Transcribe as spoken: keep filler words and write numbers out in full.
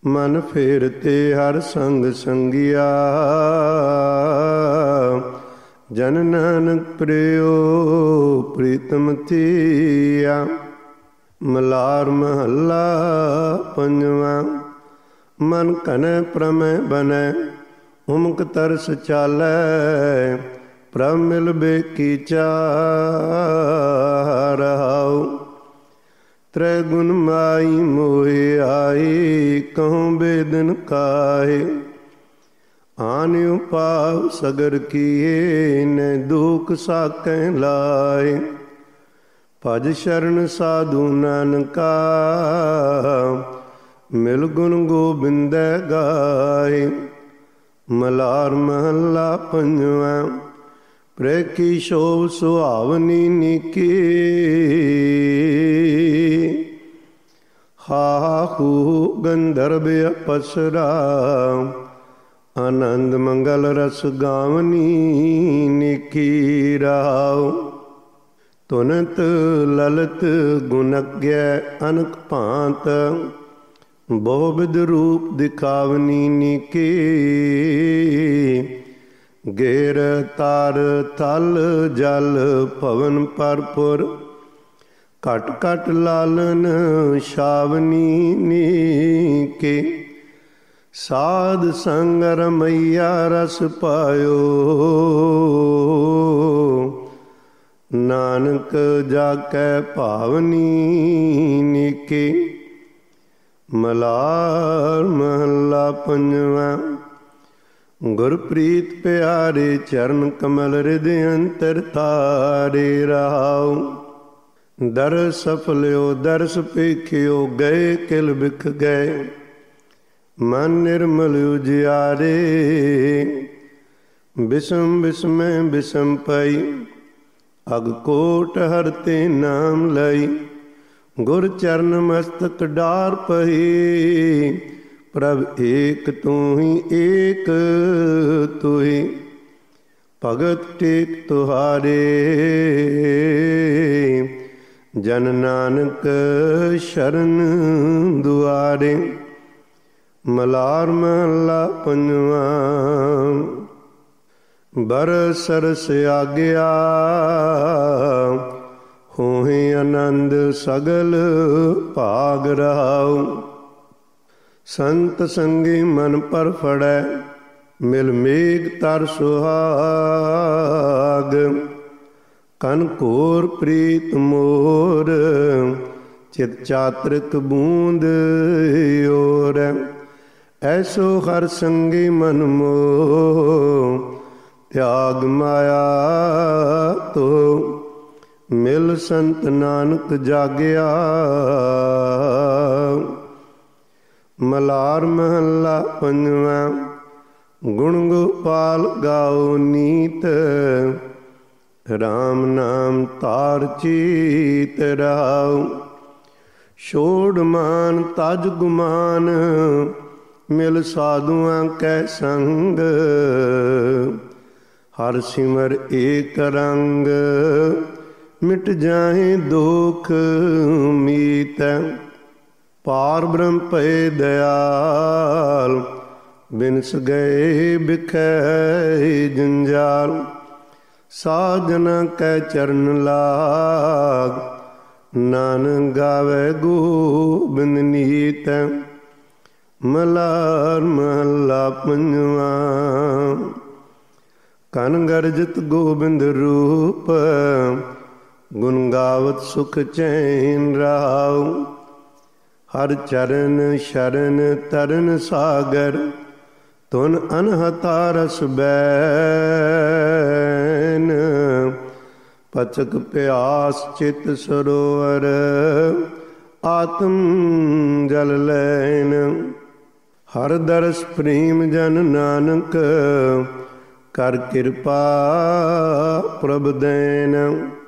ਮਨ ਫੇਰਤੇ ਹਰ ਸੰਗ ਸੰਗਿਆ। ਜਨ ਨਾਨਕ ਪ੍ਰਿਯੋ ਪ੍ਰੀਤਮ ਥੀਆ। ਮਲਾਰ ਮਹੱਲਾ ਪੰਜਵਾਂ। ਮਨ ਘਨੈ ਪ੍ਰਮੈ ਬਨੈ ਉਮਕ ਤਰਸ ਚਾਲੈ। ਪ੍ਰਭ ਮਿਲ ਬੇਕੀ ਚਾਹ ਰਹਾਉ। ਤ੍ਰੈ ਗੁਣ ਮਾਈ ਮੋਹਿ ਆਈ ਕਹੂੰ ਬੇਦਨ ਕਾਹੇ। ਆਨ ਉਪਾਵ ਸਗਰ ਕੀਏ ਨੈ ਦੁਖ ਸਾਕੈ ਲਾਏ। ਭਜ ਸ਼ਰਨ ਸਾਧੂ ਨਾਨਕਾ ਮਿਲ ਗੁਣ ਗੋਬਿੰਦੈ ਗਾਏ। ਮਲਾਰ ਮਹੱਲਾ ਪੰਜਵਾਂ। ਪ੍ਰੈ ਕੀ ਸ਼ੋਭ ਸੁਹਾਵਨੀ ਨੀਕੀ। ਹਾਹੂ ਗੰਧਰਵ ਅਪਸਰਾ ਆਨੰਦ ਮੰਗਲ ਰਸ ਗਾਵਨੀ ਨੀਕੀ ਰਾਉ। ਤੁਨਤ ਲਲਤ ਗੁਣਗੈ ਅਨਕ ਭਾਂਤ ਬਹੁ ਬਿਧ ਰੂਪ ਦਿਖਾਵਨੀ ਨੀਕੀ। ਗੇਰ ਤਾਰ ਤਲ ਜਲ ਭਵਨ ਪਰਪੁਰ ਘਟ ਘਟ ਲਾਲਨ ਛਾਵਨੀ ਨੀਕੇ। ਸਾਧ ਸੰਗ ਰਮਈਆ ਰਸ ਪਾਇਓ ਨਾਨਕ ਜਾਕੈ ਭਾਵਨੀ ਨੀਕੇ। ਮਲਾਰ ਮਹੱਲਾ ਪੰਜਵਾਂ। ਗੁਰਪ੍ਰੀਤ ਪਿਆਰੇ ਚਰਨ ਕਮਲ ਹਿਰਦਿ ਅੰਤਰ ਤਾਰੇ ਰਹਾਉ। ਦਰਸ ਸਫਲਿਓ ਦਰਸ ਪੇਖਿਓ ਗਏ ਕਿਲ ਬਿਖ ਗਏ। ਮਨ ਨਿਰਮਲ ਉਜਿਆਰੇ ਬਿਸਮ ਬਿਸਮੈ ਬਿਸਮ ਪਈ। ਅਗ ਕੋਟ ਹਰਤੇ ਨਾਮ ਲਈ। ਗੁਰ ਚਰਨ ਮਸਤਕ ਡਾਰ ਪਈ। ਪ੍ਰਭ ਏਕ ਤੂੰ ਹੀ ਏਕ ਤੁਹੀ। ਭਗਤ ਟੇਕ ਤੁਹਾਰੇ ਜਨ ਨਾਨਕ ਸ਼ਰਨ ਦੁਆਰੇ। ਮਲਾਰ ਮਹੱਲਾ ਪੰਜਵਾਂ। ਬਰਸਰਸ ਆਗਿਆ ਹੋਹਿ ਆਨੰਦ ਸਗਲ ਭਾਗ ਰਹਾਉ। ਸੰਤ ਸੰਗੀ ਮਨ ਪਰ ਫੜੈ ਮਿਲ ਮੇਘ ਤਰ ਸੁਹਾਗ। ਕਨ ਘੋਰ ਪ੍ਰੀਤ ਮੋਰ ਚਿਤ ਚਾਤ੍ਰਿਕ ਬੂੰਦ ਓਰ। ਐਸੋ ਹਰ ਸੰਗੀ ਮਨ ਮੋਹ ਤਿਆਗ ਮਾਇਆ ਤੋ। ਮਿਲ ਸੰਤ ਨਾਨਕ ਜਾਗਿਆ। ਮਲਾਰ ਮਹੱਲਾ ਪੰਜਵਾਂ। ਗੁਣ ਗੋਪਾਲ ਗਾਓ ਨੀਤ ਰਾਮ ਨਾਮ ਤਾਰ ਚੀਤ ਰਾਉ। ਛੋੜ ਮਾਨ ਤਜ ਗੁਮਾਨ ਮਿਲ ਸਾਧੂਆਂ ਕੈ ਸੰਗ। ਹਰ ਸਿਮਰ ਏਕ ਰੰਗ ਮਿਟ ਜਾਏ ਦੁਖ ਮੀਤ। ਪਾਰ ਬ੍ਰਹਮ ਭਏ ਦਇਆਲ ਬਿਨਸ ਗਏ ਬਿਖੈ ਜੰਜਾਲ। ਸਾਜਨਾ ਕੈ ਚਰਨ ਲਾਗ ਨਾਨਕ ਗਾਵੇ ਗੋਬਿੰਦ ਨੀਤ। ਮਲਾਰ ਮਹੱਲਾ ਪੰਜਵਾਂ। ਕਨ ਗਰਜਤ ਗੋਬਿੰਦ ਰੂਪ ਗੁਣ ਗਾਵਤ ਸੁਖ ਚੈਨ ਰਾਉ। ਹਰ ਚਰਨ ਸ਼ਰਨ ਤਰਨ ਸਾਗਰ ਤੁਨ ਅਨਹਤਾ ਰਸ ਬੈਨ। ਪਚਕ ਪਿਆਸ ਚਿਤ ਸਰੋਵਰ ਆਤਮ ਜਲ ਲੈਨ। ਹਰ ਦਰਸ ਪ੍ਰੇਮ ਜਨ ਨਾਨਕ ਕਰ ਕਿਰਪਾ ਪ੍ਰਭ ਦੈਨ।